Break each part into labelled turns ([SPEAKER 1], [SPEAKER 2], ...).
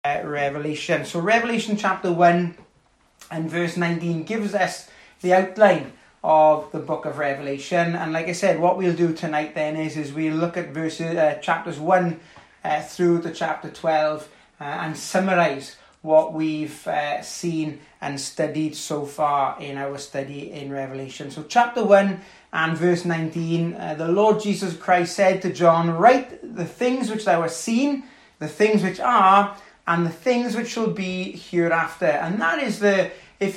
[SPEAKER 1] Revelation. So Revelation chapter 1 and verse 19 gives us the outline of the book of Revelation. And like I said, what we'll do tonight then is we'll look at chapters 1 through to chapter 12 and summarise what we've seen and studied so far in our study in Revelation. So chapter 1 and verse 19, the Lord Jesus Christ said to John, "Write the things which thou hast seen, the things which are, and the things which shall be hereafter." And that is the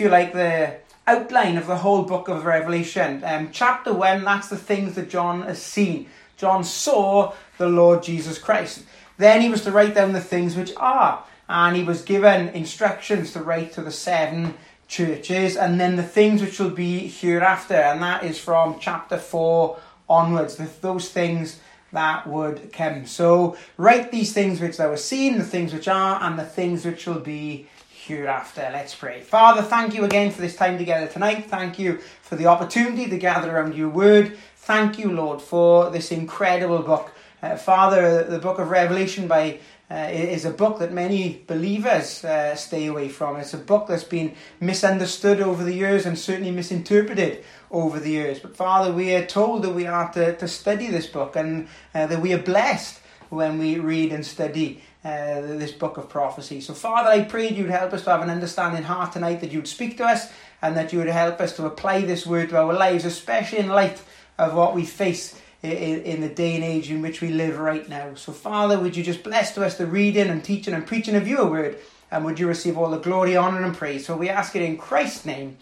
[SPEAKER 1] outline of the whole book of Revelation. Chapter 1, that's the things that John has seen. John saw the Lord Jesus Christ. Then he was to write down the things which are, and he was given instructions to write to the 7 churches, and then the things which will be hereafter, and that is from chapter 4 onwards, those things that would come. So write these things which thou hast seen, the things which are, and the things which will be hereafter. Let's pray. Father, thank you again for this time together tonight. Thank you for the opportunity to gather around your word. Thank you, Lord, for this incredible book. Father, the book of Revelation is a book that many believers stay away from. It's a book that's been misunderstood over the years and certainly misinterpreted over the years. But Father, we are told that we are to study this book, and that we are blessed when we read and study this book of prophecy. So Father, I pray you'd help us to have an understanding heart tonight, that you'd speak to us and that you would help us to apply this word to our lives, especially in light of what we face in the day and age in which we live right now. So Father, would you just bless to us the reading and teaching and preaching of your word, and would you receive all the glory, honour and praise. So we ask it in Christ's name.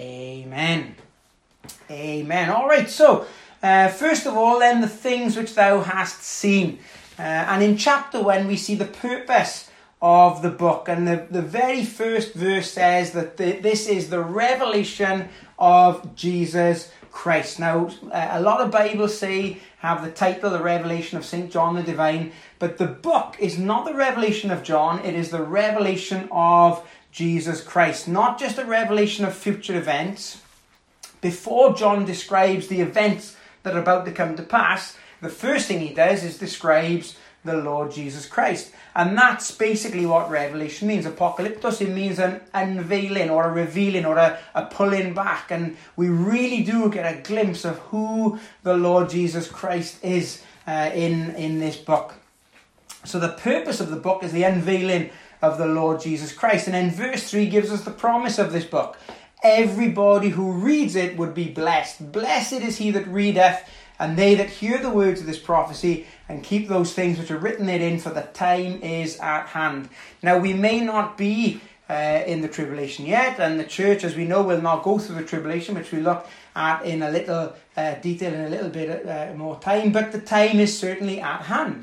[SPEAKER 1] Amen. Amen. All right, so first of all then, the things which thou hast seen. And in chapter 1 we see the purpose of the book, and the very first verse says that this is the revelation of Jesus Christ. Now, a lot of Bibles have the title, The Revelation of St. John the Divine, but the book is not the revelation of John, it is the revelation of Jesus Christ. Not just a revelation of future events. Before John describes the events that are about to come to pass, the first thing he does is describes the Lord Jesus Christ. And that's basically what Revelation means. Apocalyptos, it means an unveiling or a revealing or a pulling back. And we really do get a glimpse of who the Lord Jesus Christ is in this book. So the purpose of the book is the unveiling of the Lord Jesus Christ. And then verse 3 gives us the promise of this book. Everybody who reads it would be blessed. Blessed is he that readeth, and they that hear the words of this prophecy and keep those things which are written therein, for the time is at hand. Now, we may not be in the tribulation yet, and the church, as we know, will not go through the tribulation, which we look at in a little detail in a little bit more time, but the time is certainly at hand.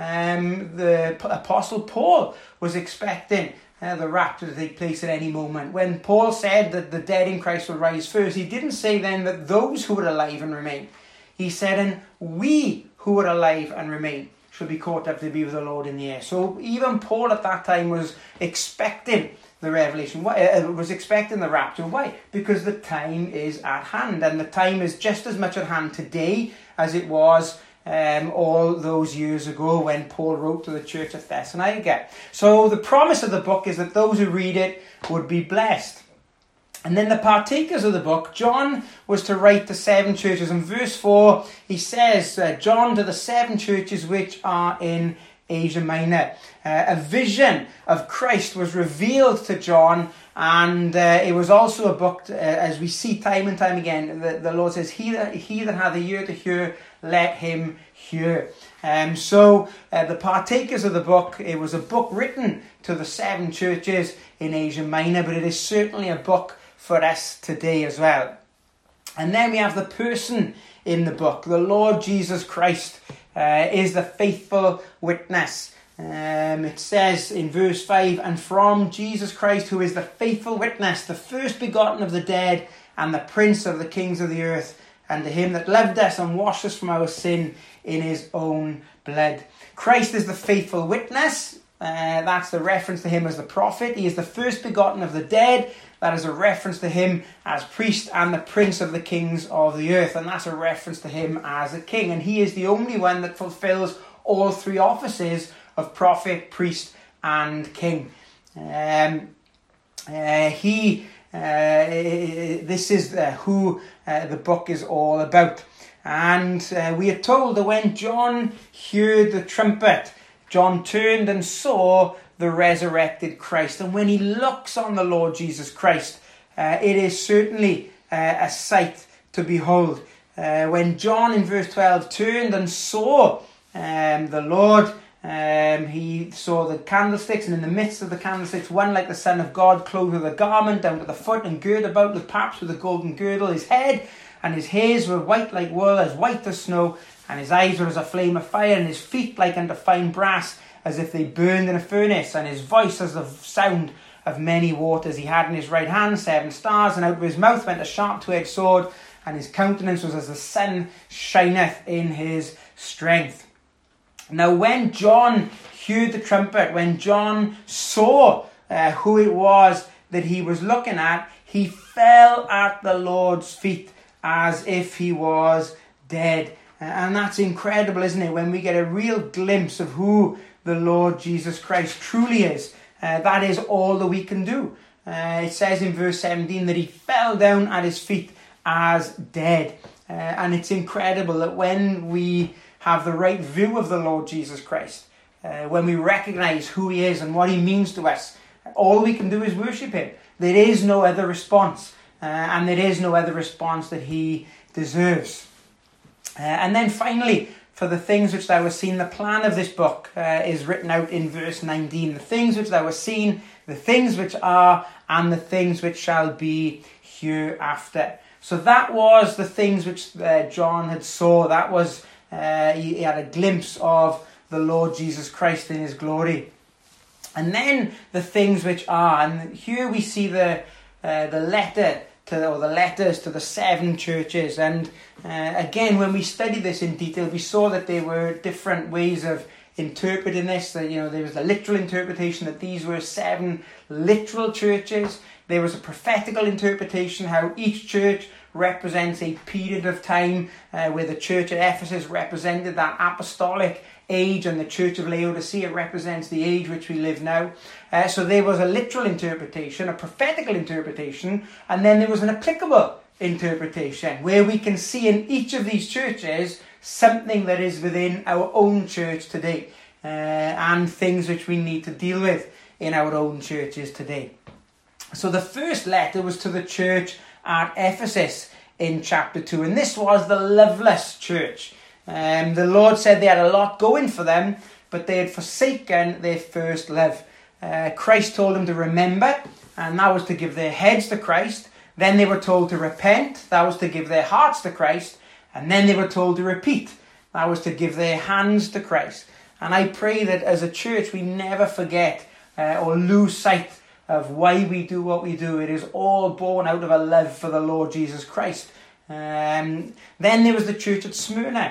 [SPEAKER 1] The Apostle Paul was expecting the rapture to take place at any moment. When Paul said that the dead in Christ will rise first, he didn't say then that those who are alive and remain. He said, and we who are alive and remain shall be caught up to be with the Lord in the air. So even Paul at that time was expecting the revelation. Was expecting the rapture. Why? Because the time is at hand. And the time is just as much at hand today as it was all those years ago when Paul wrote to the church at Thessalonica. So the promise of the book is that those who read it would be blessed. And then the partakers of the book, John was to write to 7 churches. In verse 4, he says, John to the 7 churches which are in Asia Minor. A vision of Christ was revealed to John, and it was also a book, as we see time and time again, the Lord says, he that hath a ear to hear, let him hear. So the partakers of the book, it was a book written to the 7 churches in Asia Minor, but it is certainly a book for us today as well. And then we have the person in the book. The Lord Jesus Christ is the faithful witness. It says in verse 5, and from Jesus Christ, who is the faithful witness, the first begotten of the dead, and the prince of the kings of the earth, and to him that loved us and washed us from our sin in his own blood. Christ is the faithful witness. That's the reference to him as the prophet. He is the first begotten of the dead. That is a reference to him as priest and the prince of the kings of the earth. And that's a reference to him as a king. And he is the only one that fulfills all 3 offices of prophet, priest and King. This is who the book is all about. And we are told that when John heard the trumpet, John turned and saw the resurrected Christ. And when he looks on the Lord Jesus Christ, it is certainly a sight to behold. When John in verse 12 turned and saw the Lord, he saw the candlesticks, and in the midst of the candlesticks, one like the Son of God, clothed with a garment down to the foot, and girt about with paps with a golden girdle. His head and his hairs were white like wool, as white as snow, and his eyes were as a flame of fire, and his feet like unto fine brass, as if they burned in a furnace, and his voice as the sound of many waters. He had in his right hand 7 stars, and out of his mouth went a sharp two-edged sword, and his countenance was as the sun shineth in his strength. Now when John heard the trumpet, when John saw who it was that he was looking at, he fell at the Lord's feet as if he was dead. And that's incredible, isn't it? When we get a real glimpse of who the Lord Jesus Christ truly is, that is all that we can do. It says in verse 17 that he fell down at his feet as dead. And it's incredible that when we have the right view of the Lord Jesus Christ, when we recognize who he is and what he means to us, all we can do is worship him. There is no other response, and there is no other response that he deserves. And then finally, for the things which thou hast seen, the plan of this book is written out in verse 19. The things which thou hast seen, the things which are, and the things which shall be hereafter. So that was the things which John had saw. That was, he had a glimpse of the Lord Jesus Christ in his glory. And then the things which are, and here we see the letter or the letters to the 7 churches. And again, when we studied this in detail, we saw that there were different ways of interpreting this. That, there was the literal interpretation that these were 7 literal churches. There was a prophetical interpretation, how each church represents a period of time, where the church at Ephesus represented that apostolic age, and the church of Laodicea represents the age which we live now. So there was a literal interpretation, a prophetical interpretation, and then there was an applicable interpretation, where we can see in each of these churches something that is within our own church today, and things which we need to deal with in our own churches today. So the first letter was to the church at Ephesus in chapter 2, and this was the loveless church. The Lord said they had a lot going for them, but they had forsaken their first love. Christ told them to remember, and that was to give their heads to Christ. Then they were told to repent, that was to give their hearts to Christ. And then they were told to repeat, that was to give their hands to Christ. And I pray that as a church we never forget or lose sight of why we do what we do. It is all born out of a love for the Lord Jesus Christ. Then there was the church at Smyrna,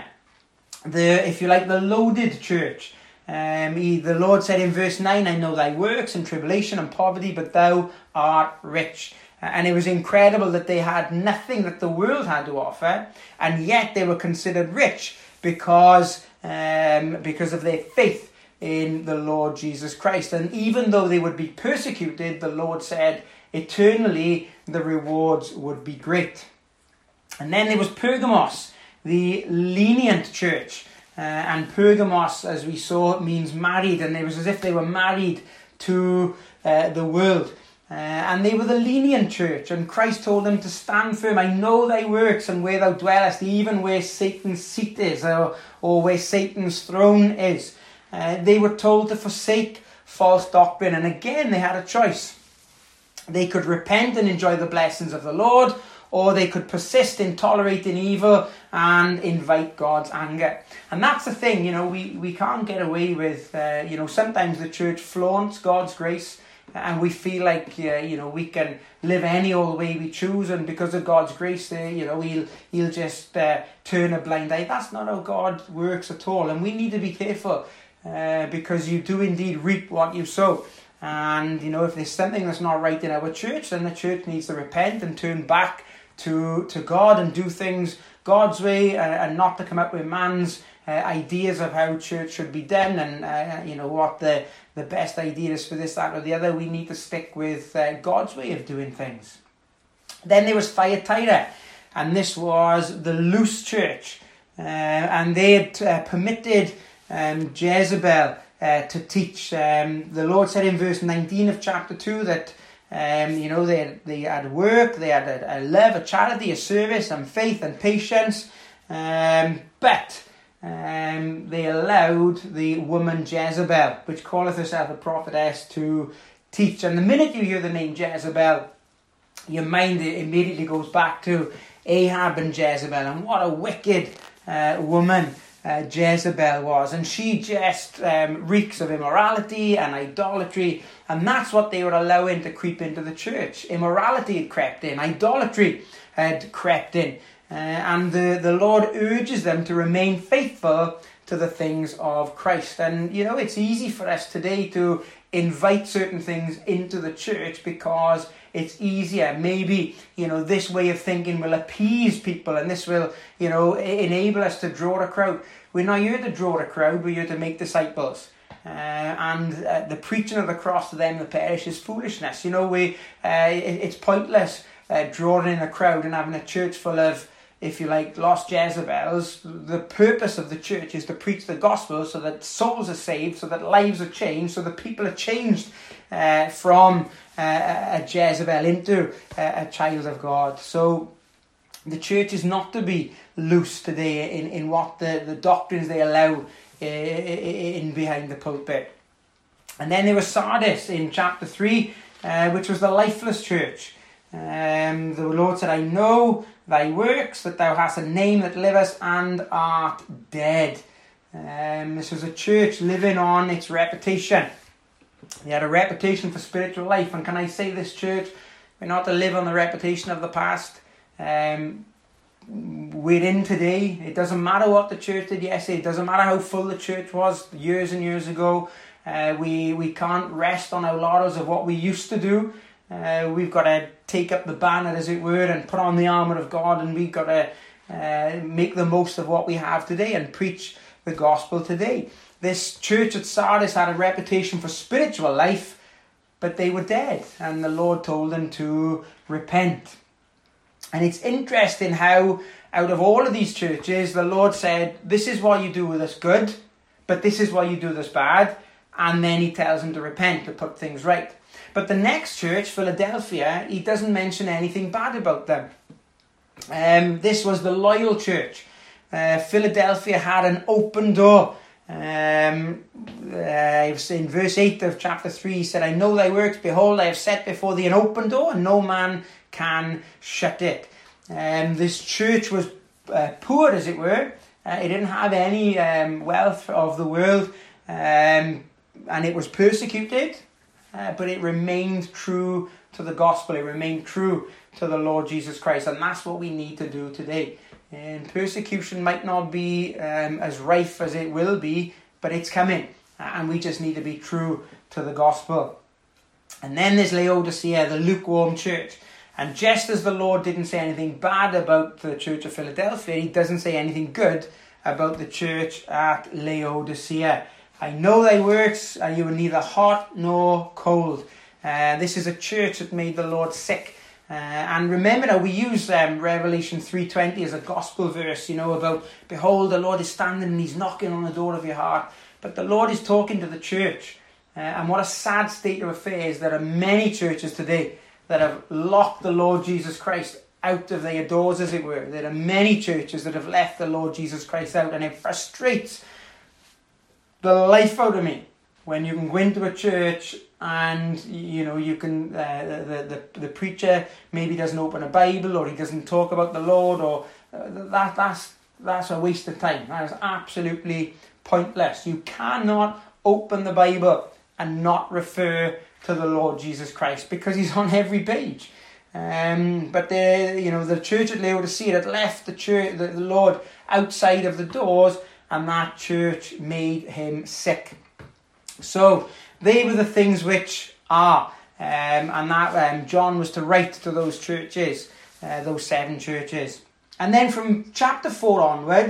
[SPEAKER 1] the loaded church. The Lord said in verse 9, I know thy works and tribulation and poverty, but thou art rich. And it was incredible that they had nothing that the world had to offer, and yet they were considered rich because of their faith in the Lord Jesus Christ. And even though they would be persecuted, the Lord said eternally the rewards would be great. And then there was Pergamos, the lenient church. And Pergamos, as we saw, means married, and it was as if they were married to the world. And they were the lenient church, and Christ told them to stand firm. I know thy works, and where thou dwellest, even where Satan's seat is, or where Satan's throne is. They were told to forsake false doctrine, and again they had a choice. They could repent and enjoy the blessings of the Lord, or they could persist in tolerating evil and invite God's anger. And that's the thing, we can't get away with, sometimes the church flaunts God's grace, and we feel like, we can live any old way we choose, and because of God's grace, he'll just turn a blind eye. That's not how God works at all, and we need to be careful, because you do indeed reap what you sow. And, if there's something that's not right in our church, then the church needs to repent and turn back to God and do things God's way, and not to come up with man's ideas of how church should be done, and what the best idea is for this, that, or the other. We need to stick with God's way of doing things. Then there was Thyatira, and this was the loose church, and they had permitted Jezebel to teach. The Lord said in verse 19 of chapter 2 that they had work, they had a love, a charity, a service, and faith and patience, but they allowed the woman Jezebel, which calleth herself a prophetess, to teach. And the minute you hear the name Jezebel, your mind immediately goes back to Ahab and Jezebel, and what a wicked woman Jezebel was. And she just reeks of immorality and idolatry, and that's what they were allowing to creep into the church. Immorality had crept in, idolatry had crept in, and the Lord urges them to remain faithful to the things of Christ. And it's easy for us today to invite certain things into the church because it's easier. Maybe, this way of thinking will appease people, and this will, enable us to draw a crowd. We're not here to draw a crowd, we're here to make disciples. And the preaching of the cross to them that perish is foolishness. It's pointless drawing in a crowd and having a church full of, if you like, lost Jezebels. The purpose of the church is to preach the gospel so that souls are saved, so that lives are changed, so that people are changed from a Jezebel into a child of God. So the church is not to be loose today in what the doctrines they allow in behind the pulpit. And then there was Sardis in chapter 3, which was the lifeless church. The Lord said, I know thy works, that thou hast a name that liveth and art dead. This was a church living on its reputation. They had a reputation for spiritual life. And can I say this, church, we're not to live on the reputation of the past. We're in today. It doesn't matter what the church did yesterday. It doesn't matter how full the church was years and years ago. We can't rest on our laurels of what we used to do. We've got to take up the banner, as it were, and put on the armour of God, and we've got to make the most of what we have today and preach the gospel today. This church at Sardis had a reputation for spiritual life, but they were dead, and the Lord told them to repent. And it's interesting how out of all of these churches, the Lord said, this is what you do with us good, but this is what you do with us bad, and then he tells them to repent, to put things right. But the next church, Philadelphia, he doesn't mention anything bad about them. This was the loyal church. Philadelphia had an open door. In verse 8 of chapter 3, he said, I know thy works, behold, I have set before thee an open door, and no man can shut it. This church was poor, as it were. It didn't have any wealth of the world, and it was persecuted. But it remained true to the gospel. It remained true to the Lord Jesus Christ. And that's what we need to do today. And persecution might not be as rife as it will be, but it's coming. And we just need to be true to the gospel. And then there's Laodicea, the lukewarm church. And just as the Lord didn't say anything bad about the church of Philadelphia, he doesn't say anything good about the church at Laodicea. I know thy works, and you are neither hot nor cold. This is a church that made the Lord sick. And remember now, we use Revelation 3:20 as a gospel verse, about, behold, the Lord is standing and he's knocking on the door of your heart. But the Lord is talking to the church. And what a sad state of affairs. There are many churches today that have locked the Lord Jesus Christ out of their doors, as it were. There are many churches that have left the Lord Jesus Christ out, and it frustrates the life out of me when you can go into a church and you can the preacher maybe doesn't open a Bible, or he doesn't talk about the Lord, or that's a waste of time. That is absolutely pointless. You cannot open the Bible and not refer to the Lord Jesus Christ, because he's on every page. But the church at Laodicea had left the Lord outside of the doors, and that church made him sick. So they were the things which are, and that John was to write to those churches, those 7 churches. And then from chapter 4 onwards,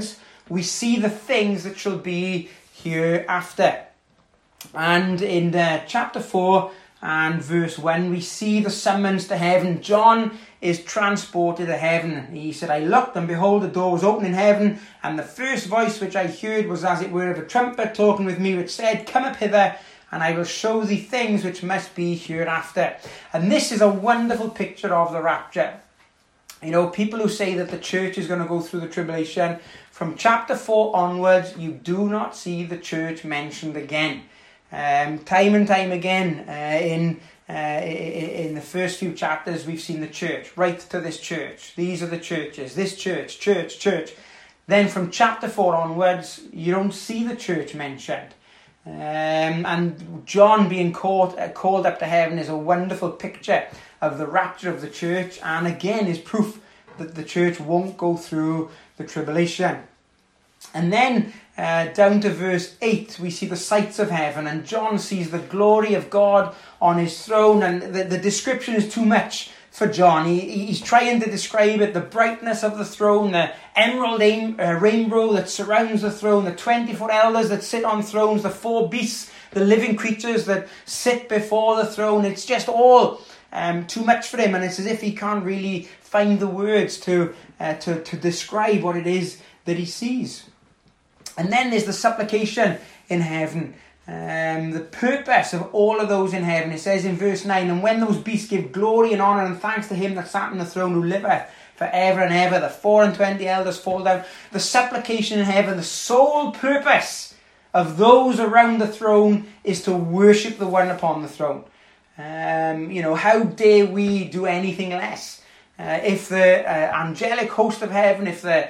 [SPEAKER 1] we see the things that shall be hereafter. And in chapter 4 and verse 1, we see the summons to heaven. John is transported to heaven. He said, I looked, and behold, the door was open in heaven, and the first voice which I heard was as it were of a trumpet talking with me, which said, Come up hither, and I will show thee things which must be hereafter. And this is a wonderful picture of the rapture. You know, people who say that the church is going to go through the tribulation, from chapter 4 onwards, you do not see the church mentioned again. Time and time again, in the first few chapters, we've seen the church, right to this church. These are the churches, this church, church. Then from chapter 4 onwards, you don't see the church mentioned. And John being called up to heaven is a wonderful picture of the rapture of the church, and again is proof that the church won't go through the tribulation. And then down to verse 8, we see the sights of heaven, and John sees the glory of God on his throne, and the description is too much for John. He's trying to describe it, the brightness of the throne, the emerald rainbow that surrounds the throne, the 24 elders that sit on thrones, the 4 beasts, the living creatures that sit before the throne. It's just all too much for him, and it's as if he can't really find the words to describe what it is that he sees. And then there's the supplication in heaven. The purpose of all of those in heaven. It says in verse 9, And when those beasts give glory and honour and thanks to him that sat on the throne, who liveth for ever and ever, the 24 elders fall down. The supplication in heaven, the sole purpose of those around the throne is to worship the one upon the throne. How dare we do anything less? If the angelic host of heaven, if the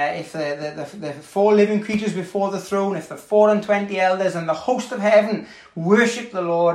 [SPEAKER 1] 4 living creatures before the throne, if the 24 elders and the host of heaven worship the Lord,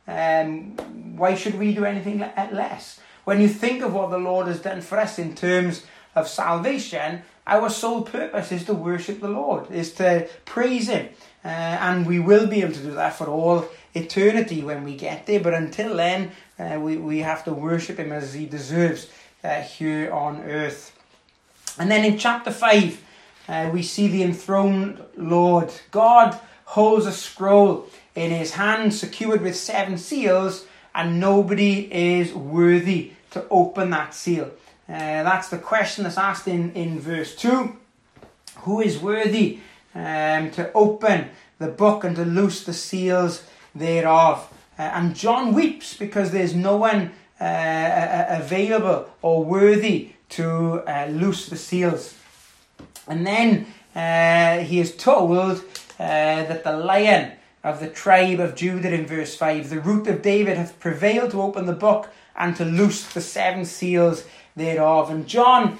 [SPEAKER 1] why should we do anything less? When you think of what the Lord has done for us in terms of salvation, our sole purpose is to worship the Lord, is to praise him. And we will be able to do that for all eternity when we get there. But until then, we have to worship him as he deserves here on earth. And then in chapter 5, we see the enthroned Lord. God holds a scroll in his hand, secured with 7 seals, and nobody is worthy to open that seal. That's the question that's asked in verse 2. Who is worthy to open the book and to loose the seals thereof? And John weeps because there's no one available or worthy to loose the seals. And then he is told that the Lion of the tribe of Judah in verse 5, the root of David, hath prevailed to open the book and to loose the 7 seals thereof. And John,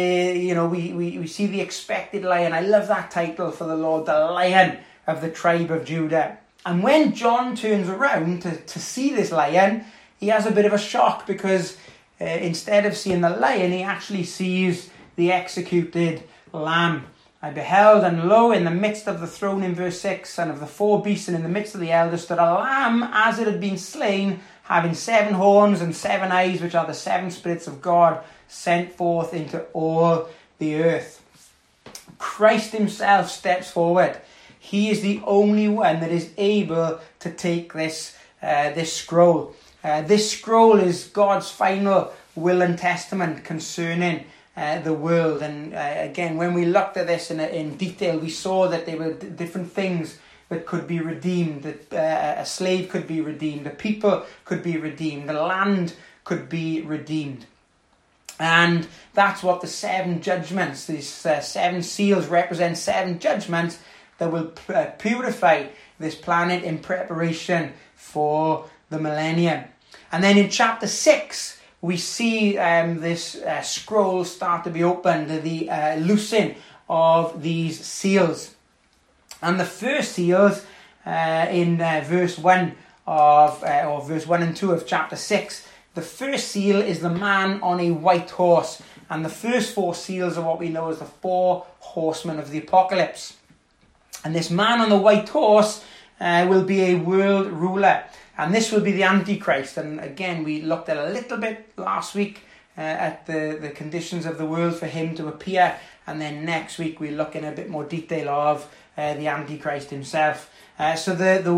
[SPEAKER 1] we see the expected Lion. I love that title for the Lord, the Lion of the tribe of Judah. And when John turns around to see this Lion, he has a bit of a shock, because instead of seeing the lion, he actually sees the executed lamb. I beheld, and lo, in the midst of the throne in verse 6, and of the 4 beasts, and in the midst of the elders, stood a lamb as it had been slain, having 7 horns and 7 eyes, which are the 7 spirits of God, sent forth into all the earth. Christ himself steps forward. He is the only one that is able to take this scroll. This scroll is God's final will and testament concerning the world. And again, when we looked at this in detail, we saw that there were different things that could be redeemed. That a slave could be redeemed, a people could be redeemed, the land could be redeemed. And that's what the 7 judgments, these 7 seals represent 7 judgments that will purify this planet in preparation for the millennium. And then in chapter 6, we see this scroll start to be opened, the loosing of these seals. And the first seals in verse 1 or verse 1 and 2 of chapter 6, the first seal is the man on a white horse. And the first 4 seals are what we know as the 4 horsemen of the apocalypse. And this man on the white horse will be a world ruler. And this will be the Antichrist. And again, we looked at a little bit last week at the conditions of the world for him to appear and then next week we look in a bit more detail of the Antichrist himself. So the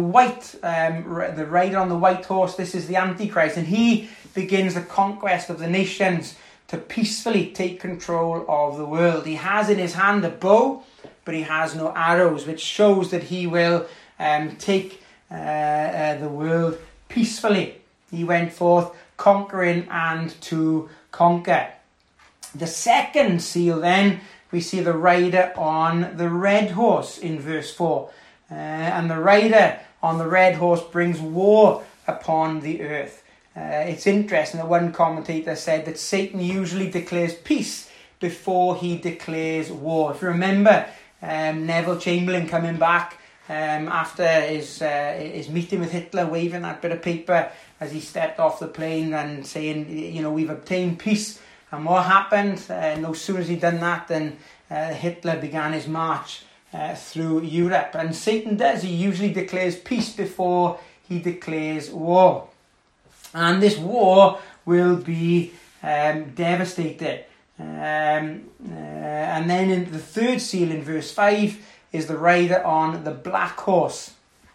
[SPEAKER 1] rider on the white horse, this is the Antichrist, and he begins the conquest of the nations to peacefully take control of the world. He has in his hand a bow, but he has no arrows, which shows that he will take the world peacefully. He went forth conquering and to conquer. The second seal then, we see the rider on the red horse in verse 4. And the rider on the red horse brings war upon the earth. It's interesting that one commentator said that Satan usually declares peace before he declares war. If you remember Neville Chamberlain coming back after his meeting with Hitler, waving that bit of paper as he stepped off the plane and saying, we've obtained peace. And what happened? No sooner as he'd done that than Hitler began his march through Europe. And Satan does. He usually declares peace before he declares war. And this war will be devastated. And then in the third seal in verse 5 is the rider on the black horse.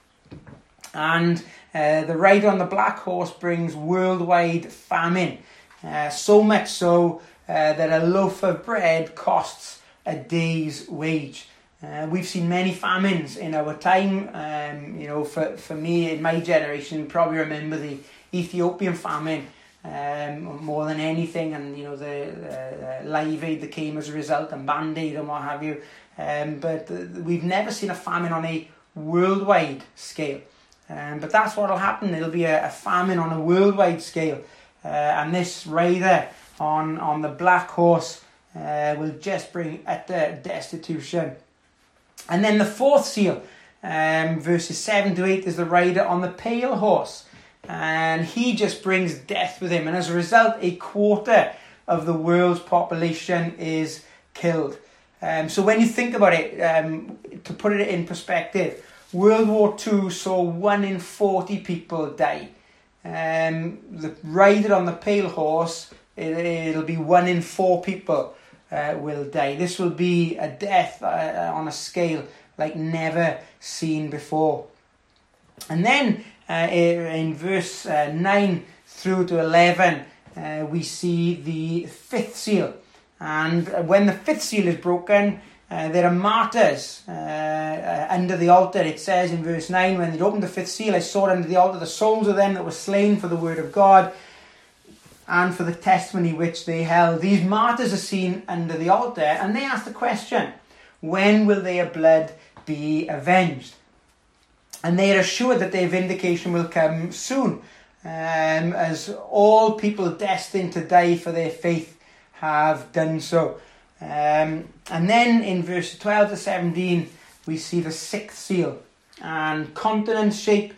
[SPEAKER 1] And the rider on the black horse brings worldwide famine. So much so that a loaf of bread costs a day's wage. We've seen many famines in our time. For me, in my generation, probably remember the Ethiopian famine more than anything, and the Live Aid that came as a result, and Band-Aid and what have you. But we've never seen a famine on a worldwide scale. But that's what will happen. It'll be a famine on a worldwide scale. And this rider on the black horse will just bring utter destitution. And then the fourth seal, verses 7 to 8, is the rider on the pale horse. And he just brings death with him. And as a result, a quarter of the world's population is killed. So when you think about it, to put it in perspective, World War II saw 1 in 40 people die. The rider on the pale horse, it'll be 1 in 4 people will die. This will be a death on a scale like never seen before. And then in verse 9 through to 11, we see the fifth seal. And when the fifth seal is broken, there are martyrs under the altar. It says in verse 9, when they opened the fifth seal, I saw under the altar the souls of them that were slain for the word of God and for the testimony which they held. These martyrs are seen under the altar, and they ask the question, when will their blood be avenged? And they are assured that their vindication will come soon, as all people destined to die for their faith have done so. And then in verse 12 to 17, we see the sixth seal. And continents shake,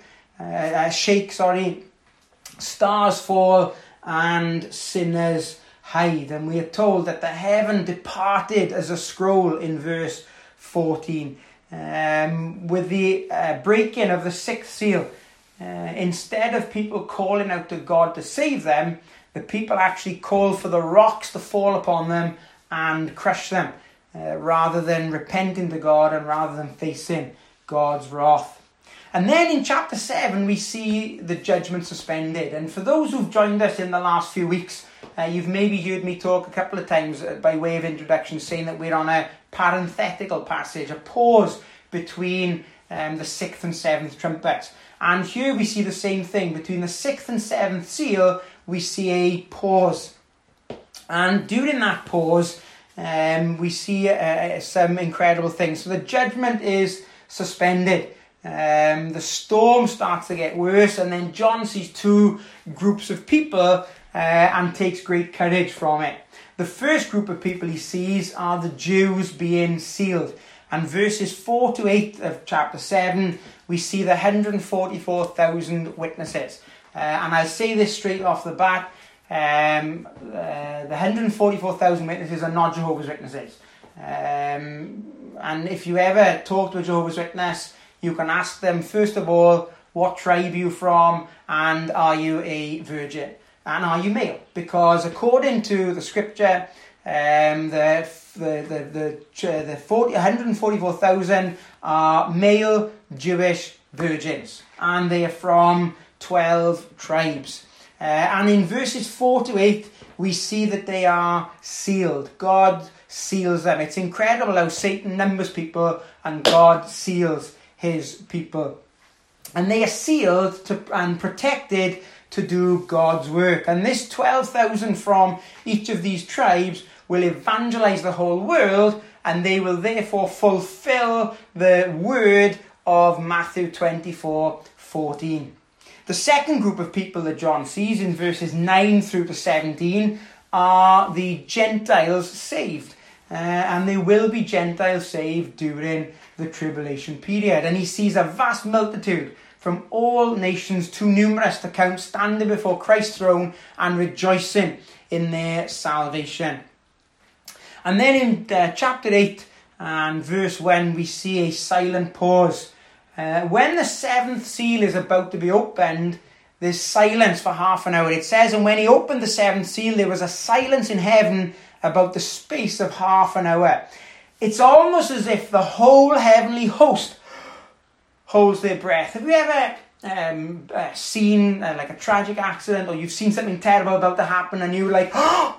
[SPEAKER 1] stars fall, and sinners hide. And we are told that the heaven departed as a scroll in verse 14. With the breaking of the sixth seal, instead of people calling out to God to save them, the people actually call for the rocks to fall upon them and crush them, rather than repenting to God and rather than facing God's wrath. And then in chapter 7, we see the judgment suspended. And for those who've joined us in the last few weeks, you've maybe heard me talk a couple of times by way of introduction, saying that we're on a parenthetical passage, a pause between the sixth and seventh trumpets. And here we see the same thing. Between the sixth and seventh seal, we see a pause. And during that pause, we see some incredible things. So the judgment is suspended. The storm starts to get worse, and then John sees 2 groups of people and takes great courage from it. The first group of people he sees are the Jews being sealed. And verses 4 to 8 of chapter 7, we see the 144,000 witnesses. And I'll say this straight off the bat. The 144,000 witnesses are not Jehovah's Witnesses. And if you ever talk to a Jehovah's Witness, you can ask them, first of all, what tribe are you from, and are you a virgin, and are you male? Because according to the scripture, The 144,000 are male Jewish virgins, and they are from 12 tribes. And in verses 4 to 8, we see that they are sealed. God seals them. It's incredible how Satan numbers people and God seals his people. And they are sealed and protected to do God's work. And this 12,000 from each of these tribes will evangelize the whole world, and they will therefore fulfill the word of Matthew 24:14. The second group of people that John sees in verses 9 through to 17 are the Gentiles saved. And they will be Gentiles saved during the tribulation period. And he sees a vast multitude from all nations, too numerous to count, standing before Christ's throne and rejoicing in their salvation. And then in chapter 8 and verse 1, we see a silent pause. When the seventh seal is about to be opened, there's silence for half an hour. It says, and when he opened the seventh seal, there was a silence in heaven about the space of half an hour. It's almost as if the whole heavenly host holds their breath. Have you ever seen like a tragic accident, or you've seen something terrible about to happen, and you're like, oh,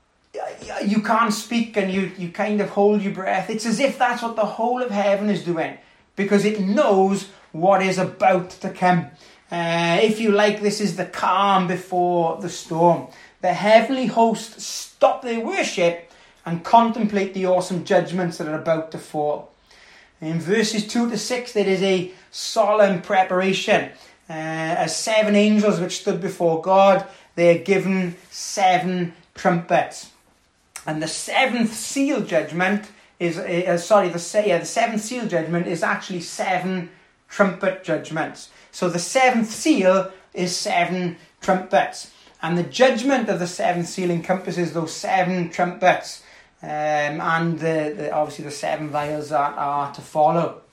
[SPEAKER 1] you can't speak, and you kind of hold your breath? It's as if that's what the whole of heaven is doing, because it knows what is about to come. If you like, this is the calm before the storm. The heavenly hosts stop their worship and contemplate the awesome judgments that are about to fall. In verses 2 to 6, there is a solemn preparation. As 7 angels which stood before God, they are given 7 trumpets. And the seventh seal judgment is, the seventh seal judgment is actually 7 trumpet judgments. So the seventh seal is 7 trumpets. And the judgment of the seventh seal encompasses those 7 trumpets. And obviously the 7 vials that are to follow.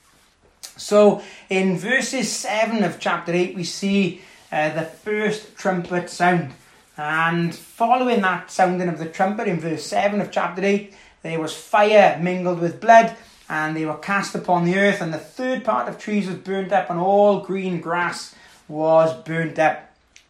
[SPEAKER 1] So in verses 7 of chapter 8, we see the first trumpet sound. And following that sounding of the trumpet in verse 7 of chapter 8, there was fire mingled with blood, and they were cast upon the earth, and the third part of trees was burnt up, and all green grass was burnt up.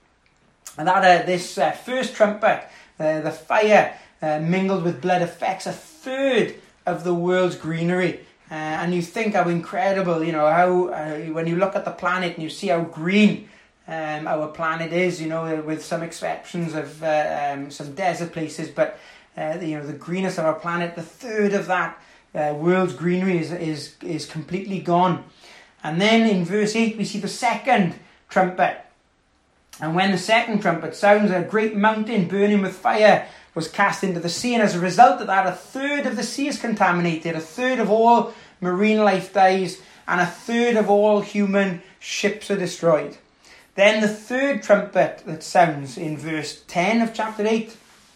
[SPEAKER 1] And that this first trumpet, the fire mingled with blood, affects a third of the world's greenery. And you think how incredible, how when you look at the planet and you see how green our planet is, with some exceptions of some desert places, but the greenness of our planet, the third of that world's greenery is completely gone. And then in verse 8 we see the second trumpet. And when the second trumpet sounds, a great mountain burning with fire was cast into the sea, and as a result of that, a third of the sea is contaminated, a third of all marine life dies, and a third of all human ships are destroyed. Then the third trumpet that sounds in verse 10 of chapter 8,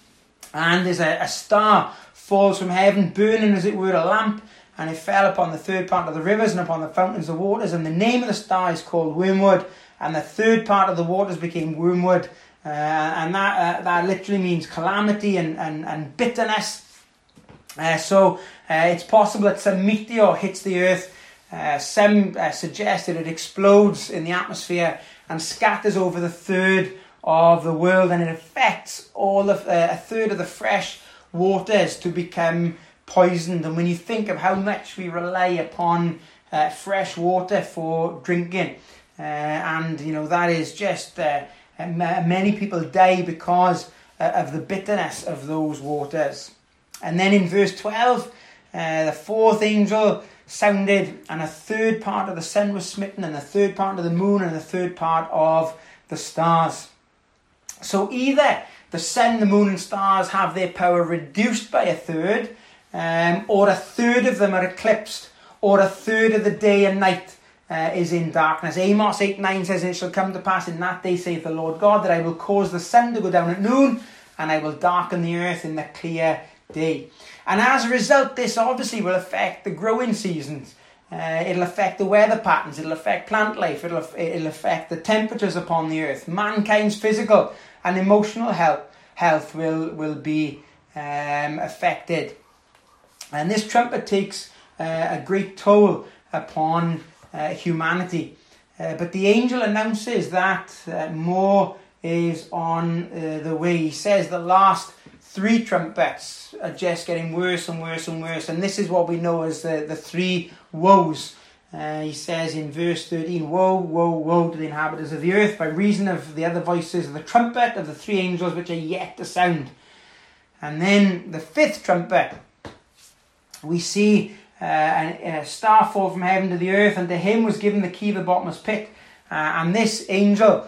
[SPEAKER 1] and there's a star falls from heaven, burning as it were a lamp, and it fell upon the third part of the rivers and upon the fountains of waters, and the name of the star is called Wormwood, and the third part of the waters became wormwood, and that literally means calamity and bitterness. So it's possible that some meteor hits the earth. Some suggest that it explodes in the atmosphere and scatters over the third of the world, and it affects all of a third of the fresh waters to become poisoned. And when you think of how much we rely upon fresh water for drinking, and that is just many people die because of the bitterness of those waters. And then in verse 12, the fourth angel sounded, and a third part of the sun was smitten, and a third part of the moon, and a third part of the stars. So either the sun, the moon and stars have their power reduced by a third, or a third of them are eclipsed, or a third of the day and night is in darkness. Amos 8:9 says, "It shall come to pass in that day, saith the Lord God, that I will cause the sun to go down at noon, and I will darken the earth in the clear day." And as a result, this obviously will affect the growing seasons. It'll affect the weather patterns. It'll affect plant life. It'll affect the temperatures upon the earth. Mankind's physical and emotional health will be affected. And this trumpet takes a great toll upon humanity. But the angel announces that more is on the way. He says the last 3 trumpets are just getting worse and worse and worse. And this is what we know as the 3 woes. He says in verse 13, "Woe, woe, woe to the inhabitants of the earth by reason of the other voices of the trumpet of the 3 angels which are yet to sound." And then the 5th trumpet, we see a star fall from heaven to the earth, and to him was given the key of the bottomless pit. And this angel,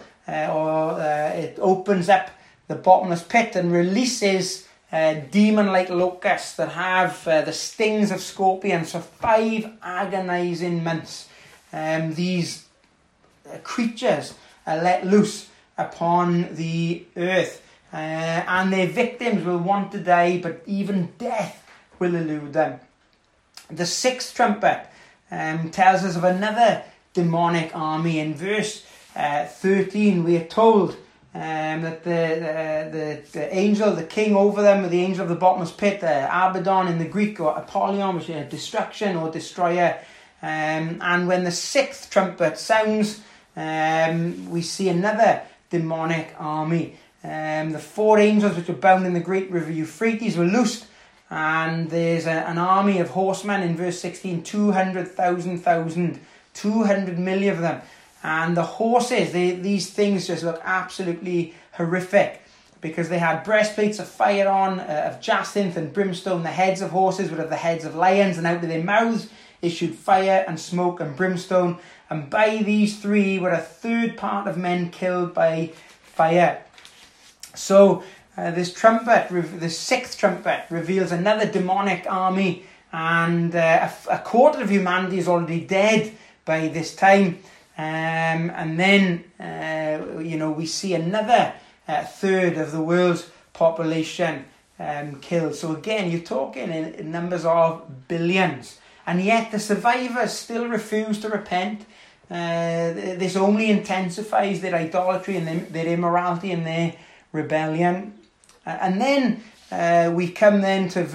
[SPEAKER 1] it opens up the bottomless pit and releases demon-like locusts that have the stings of scorpions for 5 agonizing months. These creatures are let loose upon the earth, and their victims will want to die, but even death will elude them. The 6th trumpet tells us of another demonic army. In verse 13, we are told that the angel, the king over them, the angel of the bottomless pit, Abaddon in the Greek, or Apollyon, which is destruction or destroyer. And when the 6th trumpet sounds, we see another demonic army. The 4 angels which were bound in the great river Euphrates were loosed, and there's an army of horsemen in verse 16, 200,000, 200 million of them. And the horses, these things just look absolutely horrific, because they had breastplates of fire on, of jacinth and brimstone. The heads of horses would have the heads of lions, and out of their mouths issued fire and smoke and brimstone. And by these 3 were 1/3 part of men killed by fire. So this trumpet, the 6th trumpet, reveals another demonic army, and a quarter of humanity is already dead by this time. And then, we see another 1/3 of the world's population killed. So again, you're talking in numbers of billions. And yet the survivors still refuse to repent. This only intensifies their idolatry and their immorality and their rebellion. And then we come then to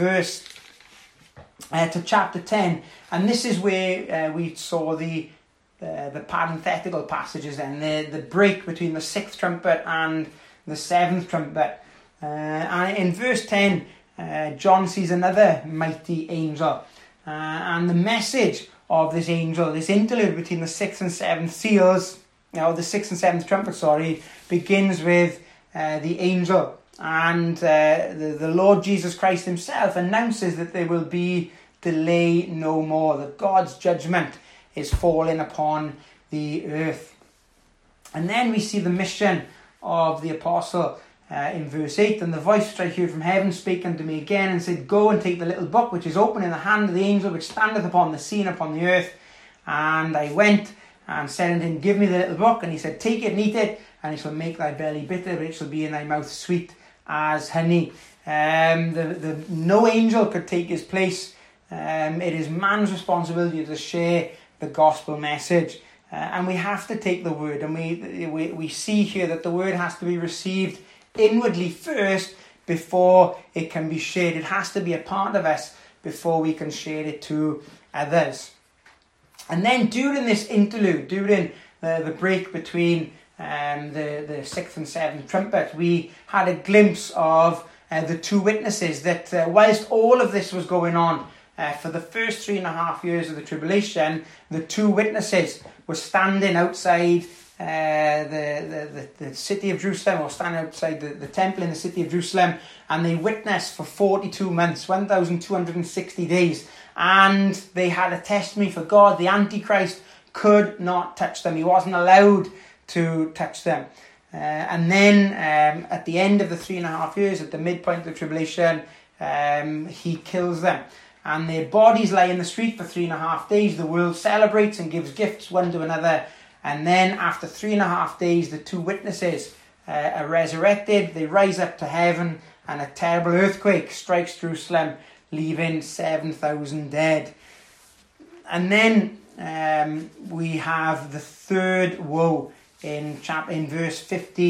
[SPEAKER 1] to chapter 10. And this is where we saw the parenthetical passages and the break between the 6th trumpet and the 7th trumpet. And in verse 10, John sees another mighty angel. And the message of this angel, this interlude between the 6th and 7th seals, the 6th and 7th trumpet, begins with the angel. And the Lord Jesus Christ himself announces that there will be delay no more, that God's judgment is falling upon the earth. And then we see the mission of the apostle in verse 8. "And the voice which I heard from heaven spake unto me again, and said, Go and take the little book which is open in the hand of the angel which standeth upon the sea and upon the earth. And I went and said unto him, Give me the little book. And he said, Take it and eat it, and it shall make thy belly bitter, but it shall be in thy mouth sweet as honey." No angel could take his place. It is man's responsibility to share the gospel message, and we have to take the word, and we see here that the word has to be received inwardly first before it can be shared. It has to be a part of us before we can share it to others. And then during this interlude, during the break between the 6th and 7th trumpet, we had a glimpse of the 2 witnesses that whilst all of this was going on, for the first 3.5 years of the tribulation, the 2 witnesses were standing outside the city of Jerusalem, or standing outside the temple in the city of Jerusalem, and they witnessed for 42 months, 1,260 days, and they had a testimony for God. The Antichrist could not touch them. He wasn't allowed to touch them. And then at the end of the 3.5 years, at the midpoint of the tribulation, he kills them. And their bodies lie in the street for 3.5 days. The world celebrates and gives gifts one to another. And then after 3.5 days, the 2 witnesses are resurrected. They rise up to heaven, and a terrible earthquake strikes Jerusalem, leaving 7,000 dead. And then we have the 3rd woe in verse 15.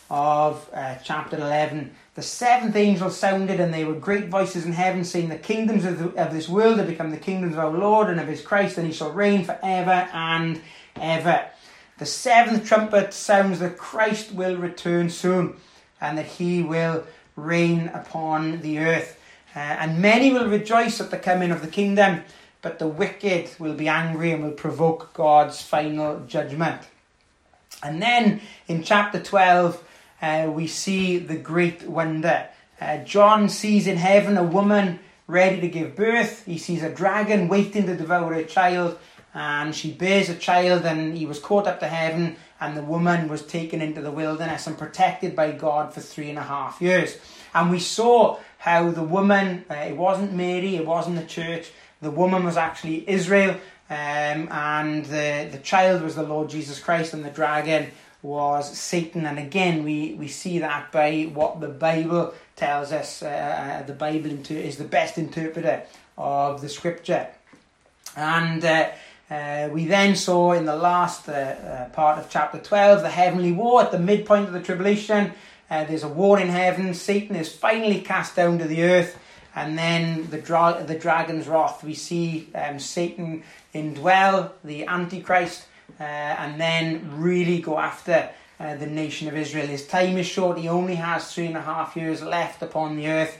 [SPEAKER 1] of chapter 11. The seventh angel sounded, and there were great voices in heaven, saying, the kingdoms of this world have become the kingdoms of our Lord and of his Christ, and he shall reign forever and ever. The seventh trumpet sounds that Christ will return soon, and that he will reign upon the earth. And many will rejoice at the coming of the kingdom, but the wicked will be angry and will provoke God's final judgment. And then in chapter 12, we see the great wonder. John sees in heaven a woman ready to give birth. He sees a dragon waiting to devour her child, and she bears a child, and he was caught up to heaven, and the woman was taken into the wilderness and protected by God for 3.5 years. And we saw how the woman, it wasn't Mary, it wasn't the church, the woman was actually Israel, and the child was the Lord Jesus Christ, and the dragon was Satan. And again, we see that by what the Bible tells us. The Bible is the best interpreter of the scripture. And we then saw in the last part of chapter 12 the heavenly war at the midpoint of the tribulation. There's a war in heaven. Satan is finally cast down to the earth, and then the dragon's wrath. We see Satan indwell the Antichrist, and then really go after the nation of Israel. His time is short. He only has 3.5 years left upon the earth,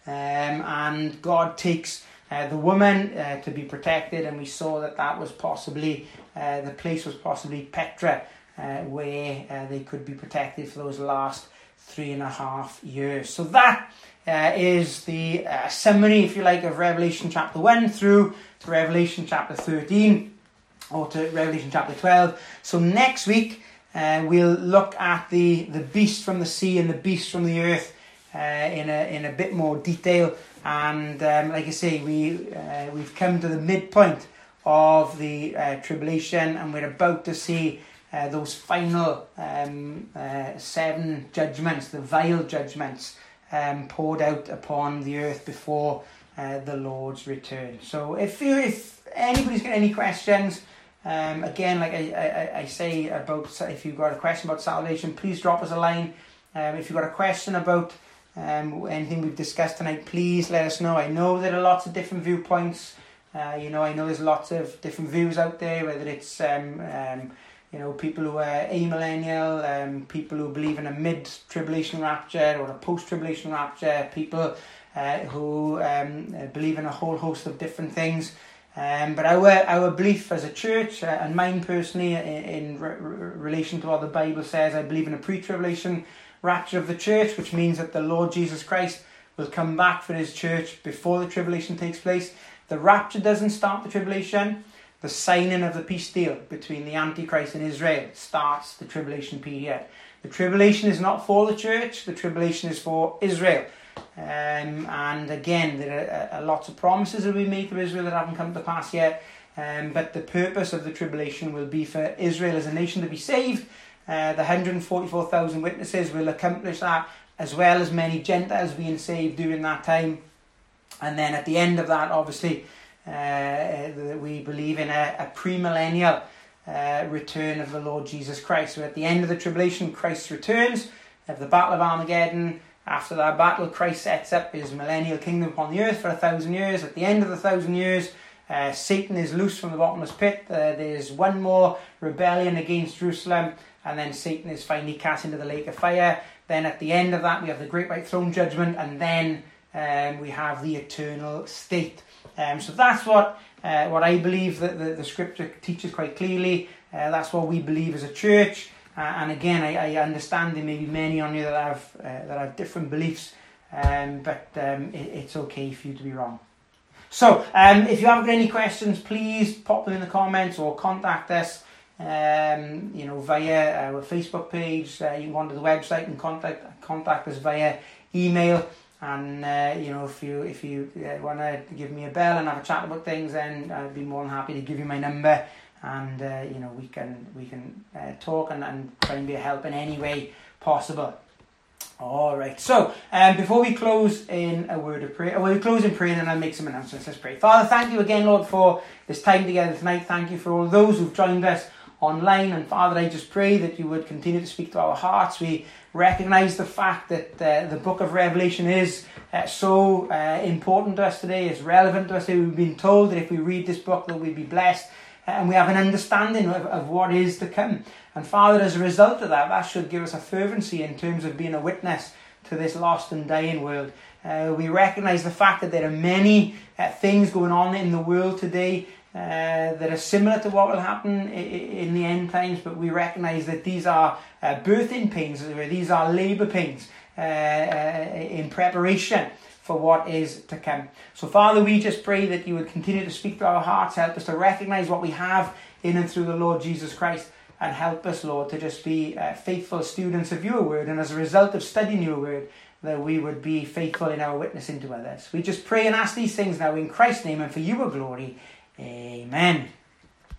[SPEAKER 1] and God takes the woman to be protected, and we saw that was possibly, the place was possibly Petra, where they could be protected for those last 3.5 years. So that is the summary, if you like, of Revelation chapter 1 through to Revelation chapter 13, or to Revelation chapter 12. So next week we'll look at the beast from the sea and the beast from the earth in a bit more detail. And like I say, we've come to the midpoint of the tribulation, and we're about to see those final 7 judgments, the vile judgments, poured out upon the earth before the Lord's return. So if anybody's got any questions, again, like I say, about if you've got a question about salvation, please drop us a line. If you've got a question about anything we've discussed tonight, please let us know. I know there are lots of different viewpoints. I know there's lots of different views out there, whether it's people who are amillennial, people who believe in a mid-tribulation rapture or a post-tribulation rapture, people who believe in a whole host of different things. But our belief as a church, and mine personally, in relation to what the Bible says, I believe in a pre-tribulation rapture of the church, which means that the Lord Jesus Christ will come back for his church before the tribulation takes place. The rapture doesn't start the tribulation. The signing of the peace deal between the Antichrist and Israel starts the tribulation period. The tribulation is not for the church, the tribulation is for Israel. And again, there are lots of promises that we made to Israel that haven't come to pass yet. But the purpose of the tribulation will be for Israel as a nation to be saved. The 144,000 witnesses will accomplish that, as well as many Gentiles being saved during that time. And then at the end of that, obviously, we believe in a premillennial return of the Lord Jesus Christ. So at the end of the tribulation, Christ returns. Of the Battle of Armageddon. After that battle, Christ sets up his millennial kingdom upon the earth for 1,000 years. At the end of the 1,000 years, Satan is loose from the bottomless pit. There's one more rebellion against Jerusalem, and then Satan is finally cast into the lake of fire. Then at the end of that, we have the great white throne judgment, and then we have the eternal state. So that's what I believe that the scripture teaches quite clearly. That's what we believe as a church. And again, I understand there may be many on you that have different beliefs, but it's okay for you to be wrong. So, if you haven't got any questions, please pop them in the comments or contact us, via our Facebook page. You can go onto the website and contact us via email. And if you want to give me a bell and have a chat about things, then I'd be more than happy to give you my number. And we can talk and try and be a help in any way possible. All right. So before we close in a word of prayer, we close in prayer, and then I'll make some announcements. Let's pray. Father, thank you again, Lord, for this time together tonight. Thank you for all those who've joined us online. And Father, I just pray that you would continue to speak to our hearts. We recognize the fact that the book of Revelation is so important to us today, is relevant to us today. We've been told that if we read this book that we'll be blessed, and we have an understanding of what is to come. And Father, as a result of that, that should give us a fervency in terms of being a witness to this lost and dying world. We recognize the fact that there are many things going on in the world today that are similar to what will happen in the end times, but we recognize that these are birthing pains, these are labour pains in preparation for what is to come. So Father, we just pray that you would continue to speak to our hearts, help us to recognize what we have in and through the Lord Jesus Christ, and help us, Lord, to just be faithful students of your word, and as a result of studying your word, that we would be faithful in our witnessing to others. We just pray and ask these things now in Christ's name and for your glory. Amen.